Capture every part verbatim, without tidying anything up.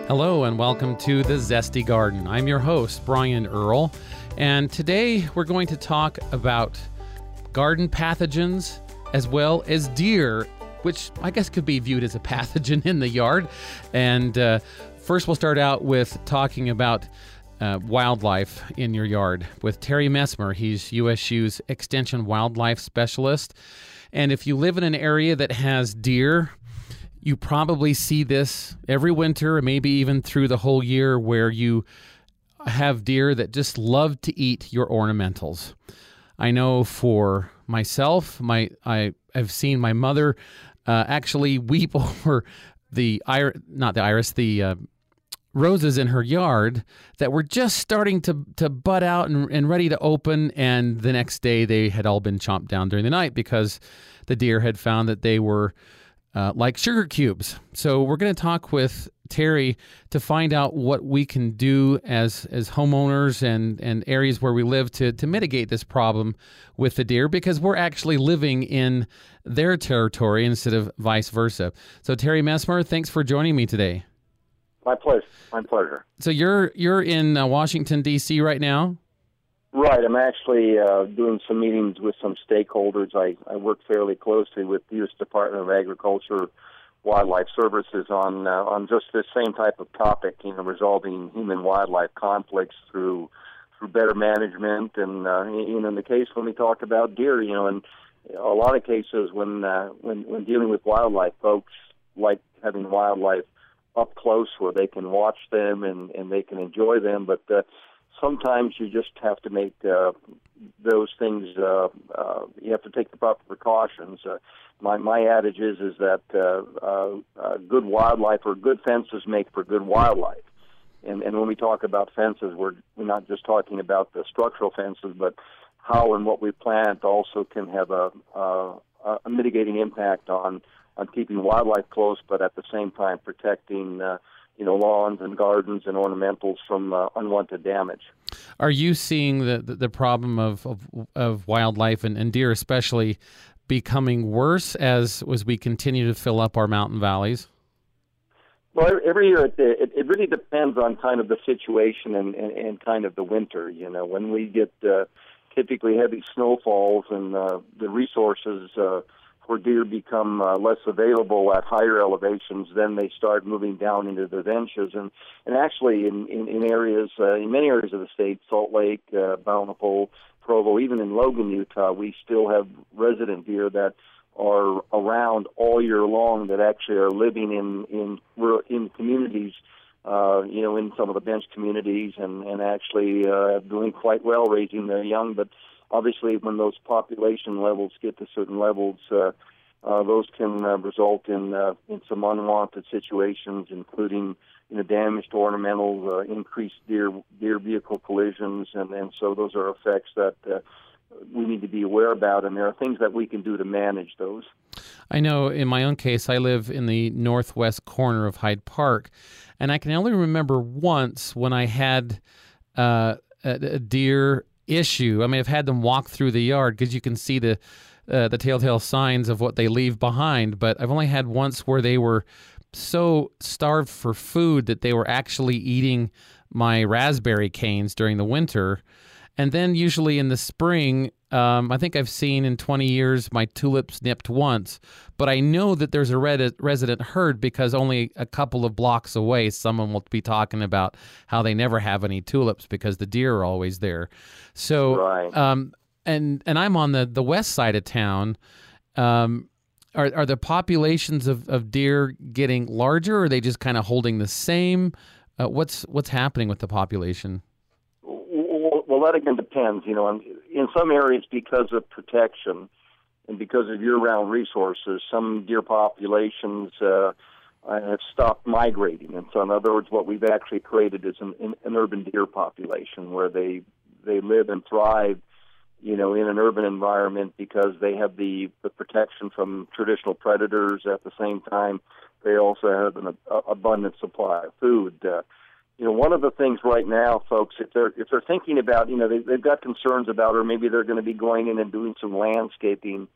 Hello and welcome to The Zesty Garden. I'm your host, Brian Earl, and today we're going to talk about garden pathogens as well as deer, which I guess could be viewed as a pathogen in the yard. And uh, first we'll start out with talking about uh, wildlife in your yard with Terry Messmer. He's U S U's Extension Wildlife Specialist. And if you live in an area that has deer, you probably see this every winter, or maybe even through the whole year, where you have deer that just love to eat your ornamentals. I know for myself, my I have seen my mother uh, actually weep over the ir- not the iris, the uh, roses in her yard that were just starting to to bud out and, and ready to open, and the next day they had all been chomped down during the night because the deer had found that they were Uh, like sugar cubes. So we're going to talk with Terry to find out what we can do as as homeowners and, and areas where we live to, to mitigate this problem with the deer, because we're actually living in their territory instead of vice versa. So Terry Messmer, thanks for joining me today. My pleasure. My pleasure. So you're you're in uh, Washington, D C right now? Right. I'm actually uh, doing some meetings with some stakeholders. I, I work fairly closely with the U S Department of Agriculture, Wildlife Services on uh, on just this same type of topic, you know, resolving human-wildlife conflicts through through better management. And uh, you know, in the case when we talk about deer, you know, in a lot of cases when uh, when when dealing with wildlife, folks like having wildlife up close where they can watch them and, and they can enjoy them, but uh, sometimes you just have to make uh, those things, uh, uh, you have to take the proper precautions. Uh, my, my adage is, is that uh, uh, uh, good wildlife or good fences make for good wildlife. And, and when we talk about fences, we're, we're not just talking about the structural fences, but how and what we plant also can have a, a, a mitigating impact on, on keeping wildlife close, but at the same time protecting uh, you know, lawns and gardens and ornamentals from uh, unwanted damage. Are you seeing the the, the problem of, of of wildlife and, and deer especially becoming worse as as we continue to fill up our mountain valleys? Well, every year it, it, it really depends on kind of the situation and, and, and kind of the winter. You know, when we get uh, typically heavy snowfalls and uh, the resources uh, for deer become uh, less available at higher elevations, then they start moving down into the benches. And, and actually in, in, in areas, uh, in many areas of the state, Salt Lake, uh, Bountiful, Provo, even in Logan, Utah, we still have resident deer that are around all year long that actually are living in, in, in communities, uh, you know, in some of the bench communities and, and actually uh, doing quite well raising their young. But obviously, when those population levels get to certain levels, uh, uh, those can uh, result in uh, in some unwanted situations, including you know damaged ornamentals, uh, increased deer deer vehicle collisions, and, and so those are effects that uh, we need to be aware about. And there are things that we can do to manage those. I know in my own case, I live in the northwest corner of Hyde Park, and I can only remember once when I had uh, a, a deer issue. I mean, I've had them walk through the yard because you can see the uh, the telltale signs of what they leave behind, but I've only had once where they were so starved for food that they were actually eating my raspberry canes during the winter. And then usually in the spring, um, I think I've seen in twenty years my tulips nipped once, but I know that there's a red- resident herd because only a couple of blocks away, someone will be talking about how they never have any tulips because the deer are always there. So, right. um, and and I'm on the, the west side of town. Um, are are the populations of, of deer getting larger, or are they just kind of holding the same? Uh, what's what's happening with the population? Well, that again depends. You know, in some areas, because of protection and because of year-round resources, some deer populations uh, have stopped migrating. And so, in other words, what we've actually created is an, an urban deer population where they they live and thrive, you know, in an urban environment because they have the, the protection from traditional predators. At the same time, they also have an uh, abundant supply of food. Uh, You know, one of the things right now, folks, if they're if they're thinking about, you know, they, they've got concerns about, or maybe they're going to be going in and doing some landscaping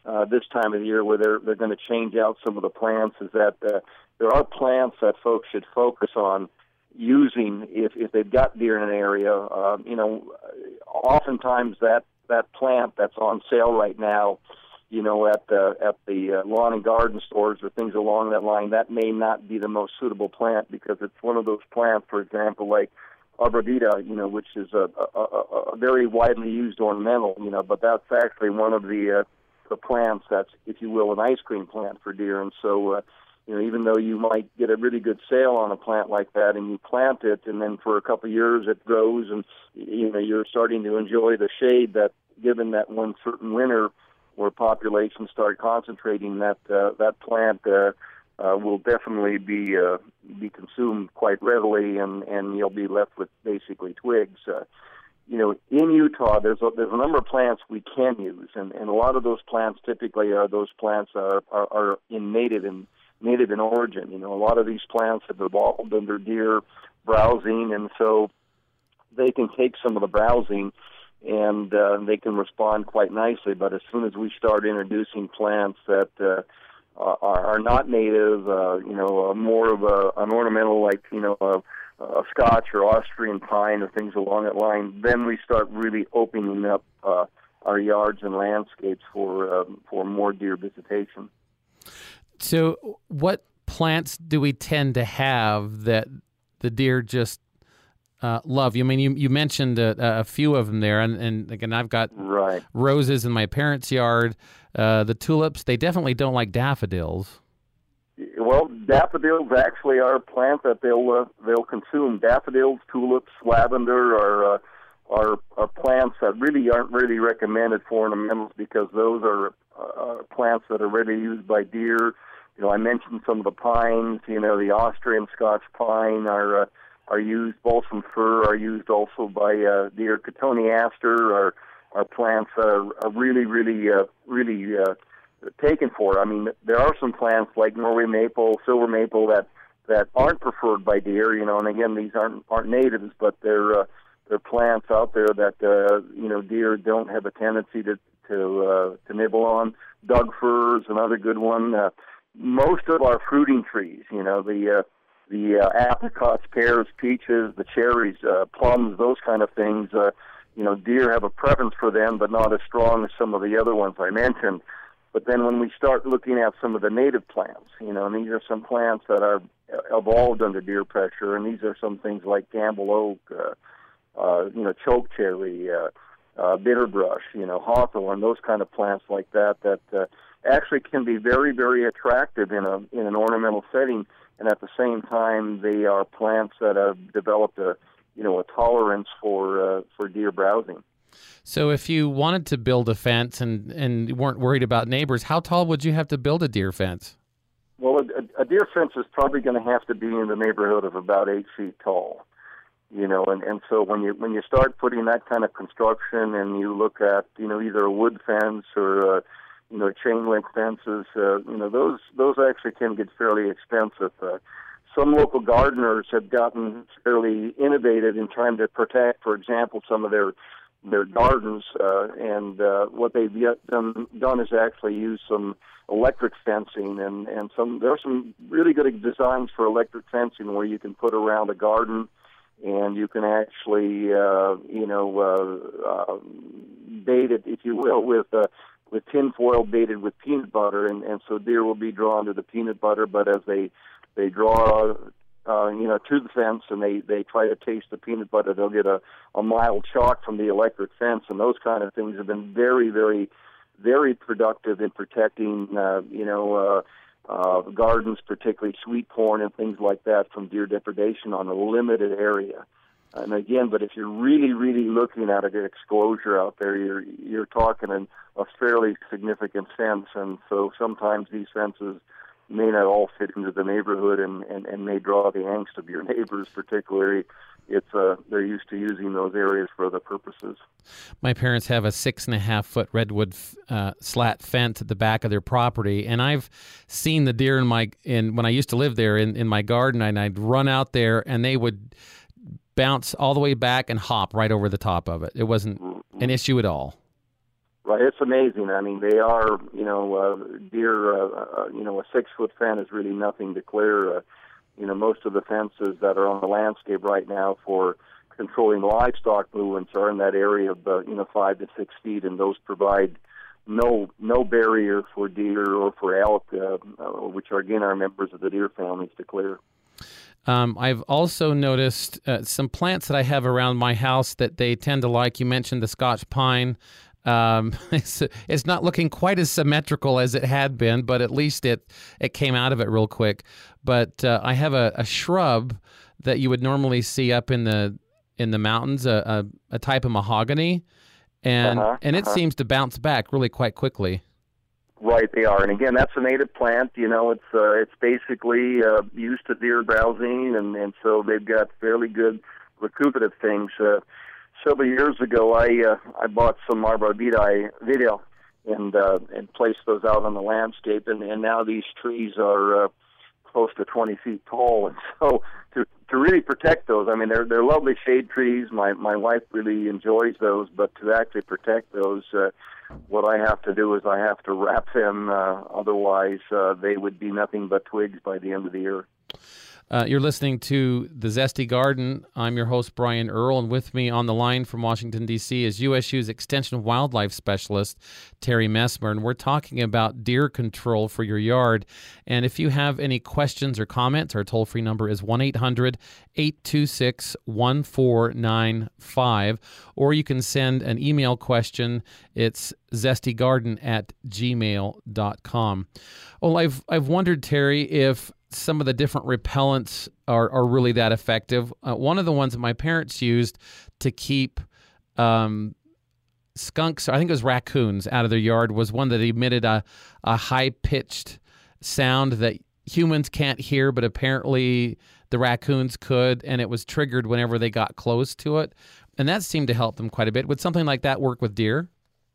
uh, this time of the year where they're they're going to change out some of the plants is that uh, there are plants that folks should focus on using if, if they've got deer in an area. Uh, you know, oftentimes that, that plant that's on sale right now, you know, at the, at the uh, lawn and garden stores or things along that line, that may not be the most suitable plant because it's one of those plants, for example, like arborvitae, you know, which is a, a, a, a very widely used ornamental, you know, but that's actually one of the uh, the plants that's, if you will, an ice cream plant for deer. And so, uh, you know, even though you might get a really good sale on a plant like that and you plant it and then for a couple of years it grows and, you know, you're starting to enjoy the shade that, given that one certain winter where populations start concentrating, that uh, that plant uh, uh, will definitely be uh, be consumed quite readily, and, and you'll be left with basically twigs. Uh, you know, in Utah, there's a, there's a number of plants we can use, and, and a lot of those plants typically are those plants are are, are in native in native in origin. You know, a lot of these plants have evolved under deer browsing, and so they can take some of the browsing and uh, they can respond quite nicely. But as soon as we start introducing plants that uh, are, are not native, uh, you know, uh, more of a, an ornamental like, you know, a, a Scotch or Austrian pine or things along that line, then we start really opening up uh, our yards and landscapes for um, for more deer visitation. So what plants do we tend to have that the deer just Uh, love you? I mean, you you mentioned a, a few of them there, and, and again, I've got right. roses in my parents' yard. Uh, the tulips, they definitely don't like daffodils. Well, daffodils actually are a plant that they'll uh, they'll consume. Daffodils, tulips, lavender are uh, are are plants that really aren't really recommended for ornamentals because those are uh, plants that are readily used by deer. You know, I mentioned some of the pines. You know, the Austrian Scotch pine are. Uh, are used, balsam fir are used also by uh, deer. Cotoneaster are, are plants that are, are really, really, uh, really uh, taken for. I mean, there are some plants like Norway maple, silver maple that, that aren't preferred by deer, you know, and again, these aren't, aren't natives, but they're, uh, they're plants out there that, uh, you know, deer don't have a tendency to, to, uh, to nibble on. Doug fir is another good one. Uh, most of our fruiting trees, you know, the, uh, the uh, apricots, pears, peaches, the cherries, uh, plums, those kind of things, uh, you know, deer have a preference for them, but not as strong as some of the other ones I mentioned. But then when we start looking at some of the native plants, you know, and these are some plants that are evolved under deer pressure, and these are some things like Campbell oak, uh, uh, you know, choke cherry, uh, uh, bitterbrush, you know, hawthorn, those kind of plants like that, that uh, actually can be very, very attractive in a in an ornamental setting. And at the same time, they are plants that have developed a, you know, a tolerance for uh, for deer browsing. So, if you wanted to build a fence and and weren't worried about neighbors, how tall would you have to build a deer fence? Well, a, a deer fence is probably going to have to be in the neighborhood of about eight feet tall. You know, and, and so when you when you start putting that kind of construction, and you look at, you know, either a wood fence or uh, you know, chain link fences, uh, you know, those those actually can get fairly expensive. Uh, some local gardeners have gotten fairly innovative in trying to protect, for example, some of their their gardens, uh, and uh, what they've yet done, done is actually use some electric fencing, and, and some there are some really good designs for electric fencing where you can put around a garden, and you can actually, uh, you know, uh, uh, bait it, if you will, with uh, with tin foil baited with peanut butter, and, and so deer will be drawn to the peanut butter, but as they they draw, uh, you know, to the fence and they, they try to taste the peanut butter, they'll get a, a mild shock from the electric fence, and those kind of things have been very, very, very productive in protecting, uh, you know, uh, uh, gardens, particularly sweet corn and things like that, from deer depredation on a limited area. And again, but if you're really, really looking at an exposure out there, you're you're talking in a fairly significant fence, and so sometimes these fences may not all fit into the neighborhood and, and, and may draw the angst of your neighbors, particularly it's uh, they're used to using those areas for other purposes. My parents have a six and a half foot redwood uh, slat fence at the back of their property, and I've seen the deer in my in when I used to live there in, in my garden, and I'd run out there and they would bounce all the way back and hop right over the top of it. It wasn't an issue at all. Right, it's amazing. I mean, they are, you know, uh, deer, uh, uh, you know, a six-foot fence is really nothing to clear. Uh, you know, most of the fences that are on the landscape right now for controlling livestock movements are in that area of, uh, you know, five to six feet, and those provide no no barrier for deer or for elk, uh, uh, which are, again, are members of the deer families to clear. Um, I've also noticed uh, some plants that I have around my house that they tend to like. You mentioned the Scotch pine. Um, it's, it's not looking quite as symmetrical as it had been, but at least it, it came out of it real quick. But uh, I have a, a shrub that you would normally see up in the in the mountains, a, a, a type of mahogany, and uh-huh, and it uh-huh. seems to bounce back really quite quickly. Right, they are, and again, that's a native plant. You know, it's uh, it's basically uh, used to deer browsing, and, and so they've got fairly good recuperative things. Uh, several years ago, I uh, I bought some Arborvitae video and uh, and placed those out on the landscape, and, and now these trees are uh, close to twenty feet tall, and so to to really protect those, I mean, they're they're lovely shade trees. My my wife really enjoys those, but to actually protect those. Uh, What I have to do is I have to wrap them, uh, otherwise uh, they would be nothing but twigs by the end of the year. Uh, you're listening to The Zesty Garden. I'm your host, Brian Earl, and with me on the line from Washington, D C is U S U's Extension Wildlife Specialist, Terry Messmer, and we're talking about deer control for your yard. And if you have any questions or comments, our toll-free number is one eight hundred eight two six one four nine five, or you can send an email question. It's zestygarden at gmail dot com. Well, I've, I've wondered, Terry, if some of the different repellents are, are really that effective. Uh, one of the ones that my parents used to keep um, skunks, I think it was raccoons, out of their yard was one that emitted a, a high-pitched sound that humans can't hear, but apparently the raccoons could, and it was triggered whenever they got close to it. And that seemed to help them quite a bit. Would something like that work with deer?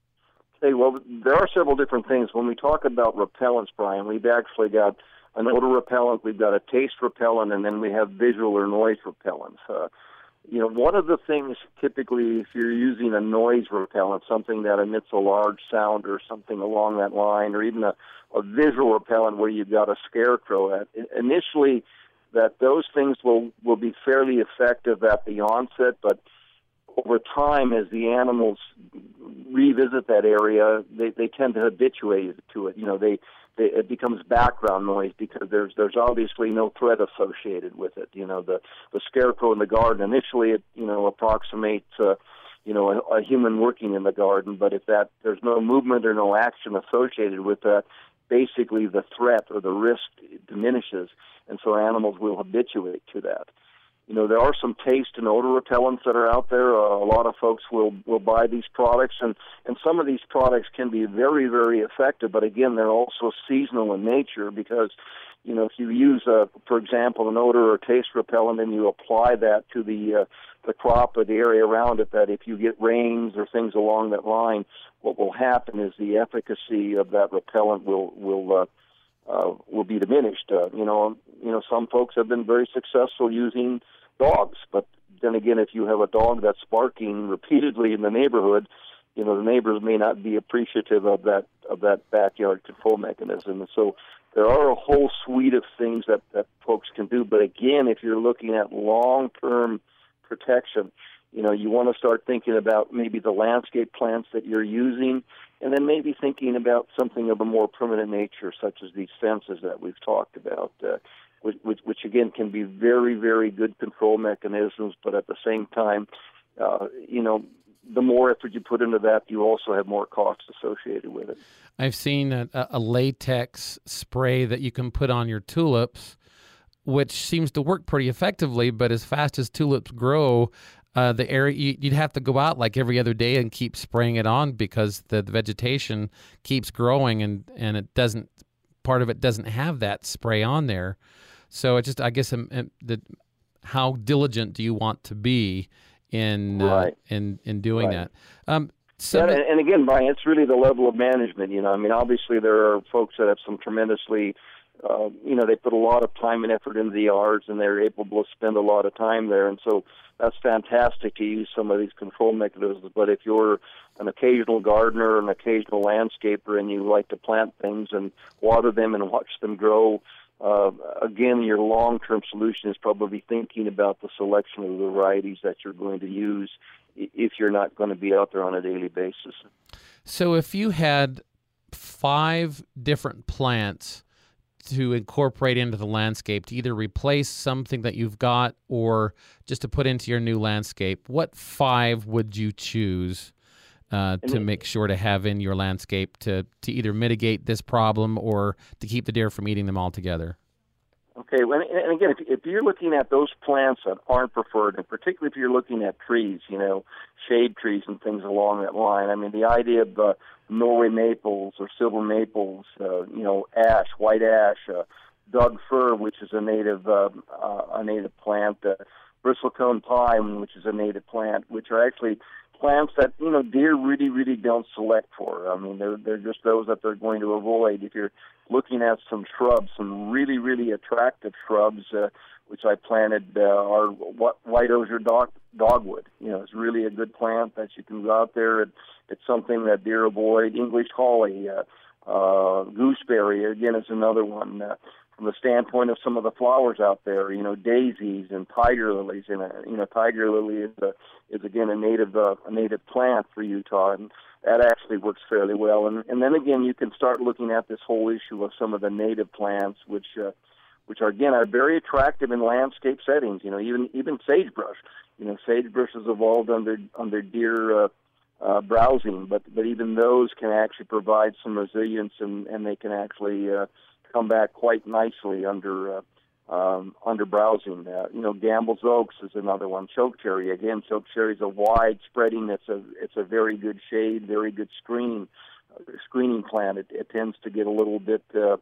Hey, well, there are several different things. When we talk about repellents, Brian, we've actually got an odor repellent, we've got a taste repellent, and then we have visual or noise repellents. Uh, you know, one of the things typically, if you're using a noise repellent, something that emits a large sound or something along that line, or even a, a visual repellent where you've got a scarecrow, at, initially that those things will, will be fairly effective at the onset, but over time, as the animals revisit that area, they, they tend to habituate to it. You know, they, they it becomes background noise because there's there's obviously no threat associated with it. You know, the the scarecrow in the garden initially it you know approximates uh, you know a, a human working in the garden, but if that there's no movement or no action associated with that, basically the threat or the risk diminishes, and so animals will habituate to that. You know, there are some taste and odor repellents that are out there. Uh, a lot of folks will, will buy these products, and, and some of these products can be very, very effective, but again, they're also seasonal in nature because, you know, if you use, uh, for example, an odor or taste repellent and you apply that to the uh, the crop or the area around it, that if you get rains or things along that line, what will happen is the efficacy of that repellent will will uh, Uh, will be diminished. Uh, you know, you know, some folks have been very successful using dogs, but then again, if you have a dog that's barking repeatedly in the neighborhood, you know, the neighbors may not be appreciative of that of that backyard control mechanism. And so, there are a whole suite of things that that folks can do. But again, if you're looking at long-term protection, you know, you want to start thinking about maybe the landscape plants that you're using, and then maybe thinking about something of a more permanent nature, such as these fences that we've talked about, uh, which, which, which, again, can be very, very good control mechanisms, but at the same time, uh, you know, the more effort you put into that, you also have more costs associated with it. I've seen a, a latex spray that you can put on your tulips, which seems to work pretty effectively, but as fast as tulips grow, Uh, the area you, you'd have to go out like every other day and keep spraying it on because the, the vegetation keeps growing and, and it doesn't. Part of it doesn't have that spray on there, so it just I guess um, um, the how diligent do you want to be in right. uh, in in doing right. that? Um, so yeah, that, and, and again, Brian, it's really the level of management. You know, I mean, obviously there are folks that have some tremendously. Uh, you know, they put a lot of time and effort into the yards, and they're able to spend a lot of time there, and so that's fantastic to use some of these control mechanisms. But if you're an occasional gardener, an occasional landscaper, and you like to plant things and water them and watch them grow, uh, again, your long-term solution is probably thinking about the selection of the varieties that you're going to use if you're not going to be out there on a daily basis. So if you had five different plants to incorporate into the landscape, to either replace something that you've got or just to put into your new landscape, what five would you choose uh, to make sure to have in your landscape to, to either mitigate this problem or to keep the deer from eating them altogether? Okay, well, and again, if, if you're looking at those plants that aren't preferred, and particularly if you're looking at trees, you know, shade trees and things along that line, I mean, the idea of uh, Norway maples or silver maples, uh, you know, ash, white ash, uh, Doug fir, which is a native uh, uh, a native plant, uh, bristlecone pine, which is a native plant, which are actually plants that, you know, deer really, really don't select for. I mean, they're, they're just those that they're going to avoid. If you're looking at some shrubs, some really, really attractive shrubs, uh, which I planted, uh, are white osier dog, dogwood. You know, it's really a good plant that you can go out there. It, it's something that deer avoid. English holly, uh, uh, gooseberry, again, is another one. Uh, from the standpoint of some of the flowers out there, you know, daisies and tiger lilies. And, uh, you know, tiger lily is, a, is again, a native uh, a native plant for Utah, and that actually works fairly well. And, and then, again, you can start looking at this whole issue of some of the native plants, which, uh, which are, again, are very attractive in landscape settings. You know, even even sagebrush. You know, sagebrush has evolved under, under deer uh, uh, browsing, but, but even those can actually provide some resilience, and, and they can actually uh, come back quite nicely under uh, um, under browsing. Uh, you know, Gamble's oaks is another one. Chokecherry, again, chokecherry is a wide spreading. It's a it's a very good shade, very good screen uh, screening plant. It, it tends to get a little bit uh,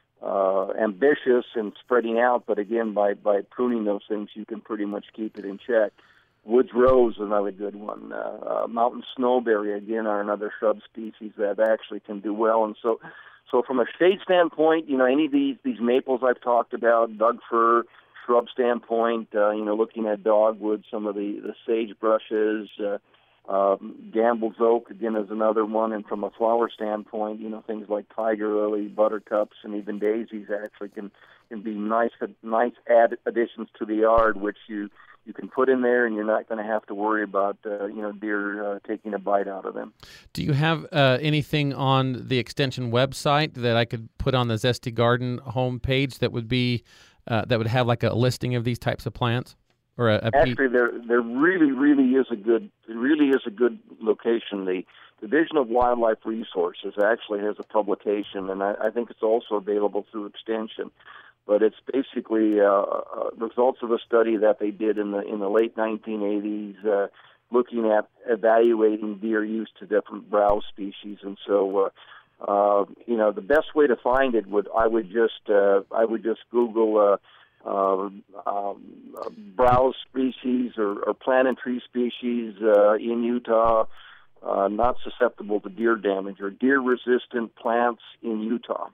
uh, ambitious and spreading out, but again, by by pruning those things, you can pretty much keep it in check. Woods rose, another good one. Uh, uh, mountain snowberry, again, are another shrub species that actually can do well. And so. So from a shade standpoint, you know, any of these these maples I've talked about, Doug fir, shrub standpoint, uh, you know, looking at dogwood, some of the, the sagebrushes, uh, um, Gamble's oak, again, is another one. And from a flower standpoint, you know, things like tiger lily, buttercups, and even daisies actually can, can be nice nice add additions to the yard, which you you can put in there, and you're not going to have to worry about, uh, you know, deer uh, taking a bite out of them. Do you have uh, anything on the Extension website that I could put on the Zesty Garden homepage that would be uh, that would have like a listing of these types of plants? Or a, a actually, there there really really is a good it really is a good location. The Division of Wildlife Resources actually has a publication, and I, I think it's also available through Extension. But it's basically uh, uh, results of a study that they did in the in the late nineteen eighties, uh, looking at evaluating deer use to different browse species. And so, uh, uh, you know, the best way to find it would I would just uh, I would just Google uh, uh, um, uh, browse species or, or plant and tree species uh, in Utah uh, not susceptible to deer damage, or deer resistant plants in Utah.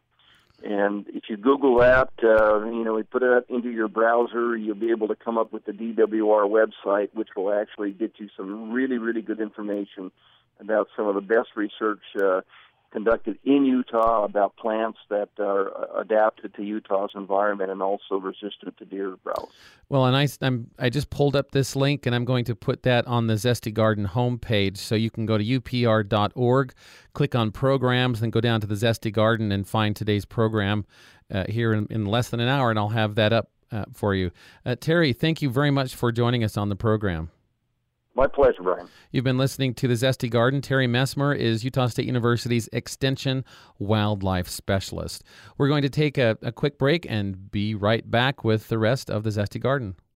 And if you Google that, uh, you know, we put it into your browser, you'll be able to come up with the D W R website, which will actually get you some really, really good information about some of the best research uh, conducted in Utah about plants that are adapted to Utah's environment and also resistant to deer browse. Well, and I, I'm, I just pulled up this link, and I'm going to put that on the Zesty Garden homepage, so you can go to U P R dot org, click on programs, then go down to the Zesty Garden and find today's program uh, here in, in less than an hour, and I'll have that up uh, for you. Uh, Terry, thank you very much for joining us on the program. My pleasure, Brian. You've been listening to The Zesty Garden. Terry Messmer is Utah State University's Extension Wildlife Specialist. We're going to take a, a quick break and be right back with the rest of The Zesty Garden.